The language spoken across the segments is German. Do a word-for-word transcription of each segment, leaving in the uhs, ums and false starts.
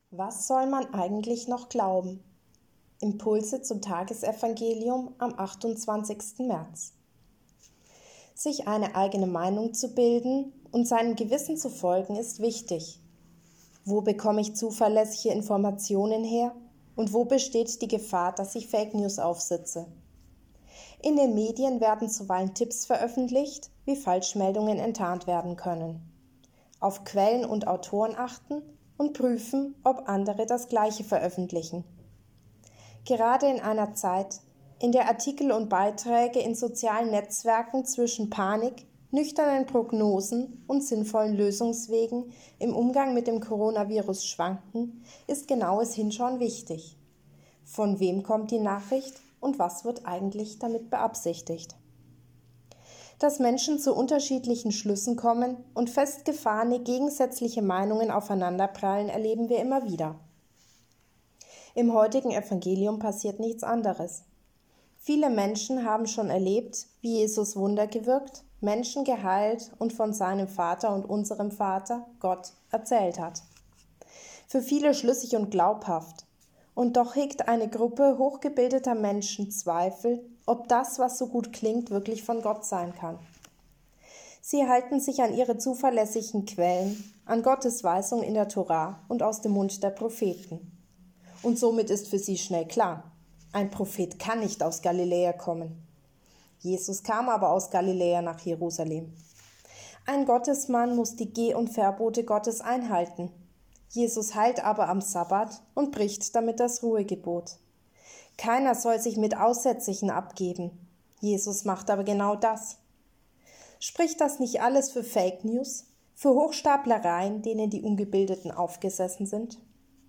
Was soll man eigentlich noch glauben? Impulse zum Tagesevangelium am achtundzwanzigsten März. Sich eine eigene Meinung zu bilden und seinem Gewissen zu folgen, ist wichtig. Wo bekomme ich zuverlässige Informationen her und wo besteht die Gefahr, dass ich Fake News aufsitze? In den Medien werden zuweilen Tipps veröffentlicht, wie Falschmeldungen enttarnt werden können. Auf Quellen und Autoren achten und prüfen, ob andere das Gleiche veröffentlichen. Gerade in einer Zeit, in der Artikel und Beiträge in sozialen Netzwerken zwischen Panik, nüchternen Prognosen und sinnvollen Lösungswegen im Umgang mit dem Coronavirus schwanken, ist genaues Hinschauen wichtig. Von wem kommt die Nachricht und was wird eigentlich damit beabsichtigt? Dass Menschen zu unterschiedlichen Schlüssen kommen und festgefahrene gegensätzliche Meinungen aufeinanderprallen, erleben wir immer wieder. Im heutigen Evangelium passiert nichts anderes. Viele Menschen haben schon erlebt, wie Jesus Wunder gewirkt, Menschen geheilt und von seinem Vater und unserem Vater, Gott, erzählt hat. Für viele schlüssig und glaubhaft. Und doch hegt eine Gruppe hochgebildeter Menschen Zweifel, ob das, was so gut klingt, wirklich von Gott sein kann. Sie halten sich an ihre zuverlässigen Quellen, an Gottes Weisung in der Tora und aus dem Mund der Propheten. Und somit ist für sie schnell klar, ein Prophet kann nicht aus Galiläa kommen. Jesus kam aber aus Galiläa nach Jerusalem. Ein Gottesmann muss die Geh- und Verbote Gottes einhalten. Jesus heilt aber am Sabbat und bricht damit das Ruhegebot. Keiner soll sich mit Aussätzigen abgeben. Jesus macht aber genau das. Spricht das nicht alles für Fake News, für Hochstaplereien, denen die Ungebildeten aufgesessen sind?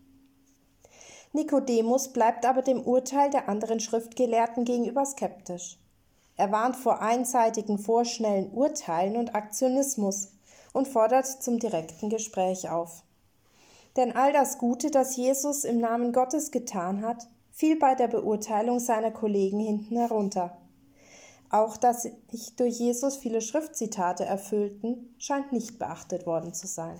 Nikodemus bleibt aber dem Urteil der anderen Schriftgelehrten gegenüber skeptisch. Er warnt vor einseitigen vorschnellen Urteilen und Aktionismus und fordert zum direkten Gespräch auf. Denn all das Gute, das Jesus im Namen Gottes getan hat, fiel bei der Beurteilung seiner Kollegen hinten herunter. Auch dass sich durch Jesus viele Schriftzitate erfüllten, scheint nicht beachtet worden zu sein.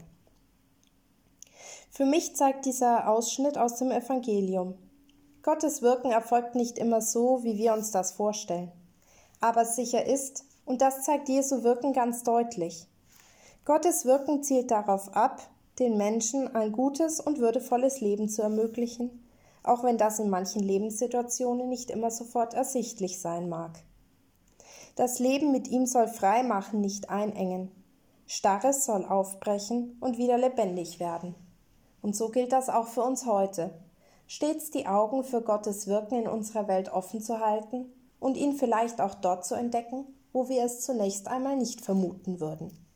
Für mich zeigt dieser Ausschnitt aus dem Evangelium: Gottes Wirken erfolgt nicht immer so, wie wir uns das vorstellen. Aber sicher ist, und das zeigt Jesu Wirken ganz deutlich, Gottes Wirken zielt darauf ab, den Menschen ein gutes und würdevolles Leben zu ermöglichen, auch wenn das in manchen Lebenssituationen nicht immer sofort ersichtlich sein mag. Das Leben mit ihm soll frei machen, nicht einengen. Starres soll aufbrechen und wieder lebendig werden. Und so gilt das auch für uns heute, stets die Augen für Gottes Wirken in unserer Welt offen zu halten und ihn vielleicht auch dort zu entdecken, wo wir es zunächst einmal nicht vermuten würden.